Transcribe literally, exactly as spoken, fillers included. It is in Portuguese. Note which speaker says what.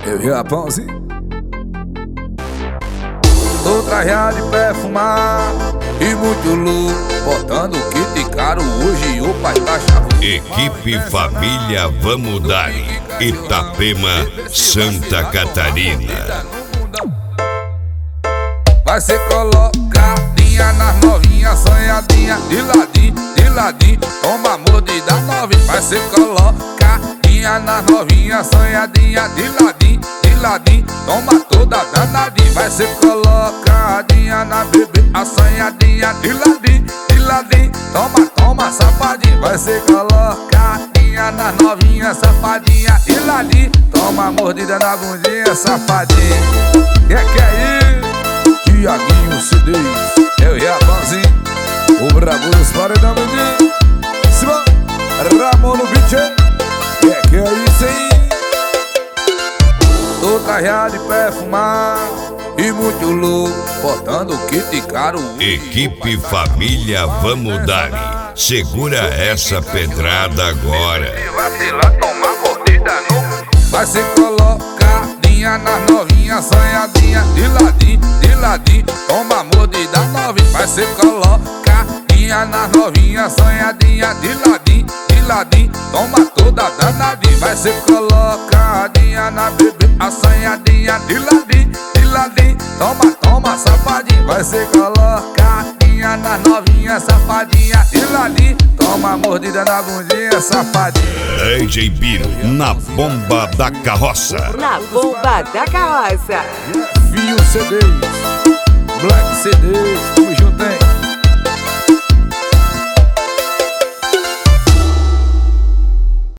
Speaker 1: Eu e a pãozinho. Tô trajado de perfumar e muito louco, botando kit caro hoje o pai tá chavudo.
Speaker 2: Equipe Família Vamos Dar, Itapema, Santa Catarina.
Speaker 1: Vai ser colocadinha nas novinhas, sonhadinha, de ladinho, de ladinho, toma mordida novinha. Vai ser colocadinha nas novinhas, sonhadinha, de ladinho, de ladinho, toma toda danadinha. Vai ser colocadinha na bebê, assanhadinha, de ladinho, de ladinho, toma, toma, safadinha. Vai ser colocadinha nas novinhas, safadinha, de ladinho, toma mordida na bundinha, safadinha. Que que é isso? Tiaguinho C Ds, eu e a Pãozinho, o brabo dos paredão menino. Simão, Ramon no beat, que que é isso aí? Tô trajado de perfumar e muito louco, botando kit caro.
Speaker 2: Equipe Família Vamos Dar, segura essa pedrada agora.
Speaker 1: Vai ser colocadinha nas novinhas, sonhadinha, de ladinho, de ladinho, toma mordida novinha. Vai ser colocadinha nas novinhas, sonhadinha, de ladinho, de ladinho, toma toda danadinha. Vai ser colocadinha na bebê, assanhadinha, de ladinho, de ladinho, toma, toma, safadinha. Vai ser colocadinha nas novinhas, safadinha, de ladinho, toma mordida na bundinha, safadinha.
Speaker 2: D J Biro, na bomba da carroça.
Speaker 3: Na bomba da carroça.
Speaker 1: Vinho C Ds, Black C Ds,